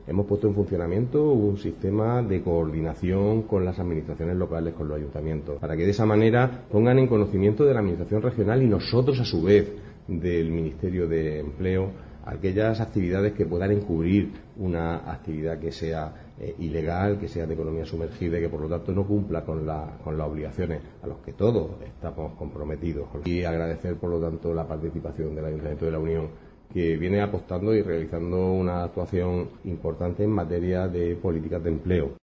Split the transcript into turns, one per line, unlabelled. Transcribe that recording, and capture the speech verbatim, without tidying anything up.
hemos puesto en funcionamiento un sistema de coordinación con las administraciones locales, con los ayuntamientos, para que de esa manera pongan en conocimiento de la Administración regional y nosotros, a su vez, del Ministerio de Empleo, aquellas actividades que puedan encubrir una actividad que sea eh, ilegal, que sea de economía sumergida y que por lo tanto no cumpla con, la, con las obligaciones a las que todos estamos comprometidos. Y agradecer por lo tanto la participación del Ayuntamiento de La Unión, que viene apostando y realizando una actuación importante en materia de políticas de empleo.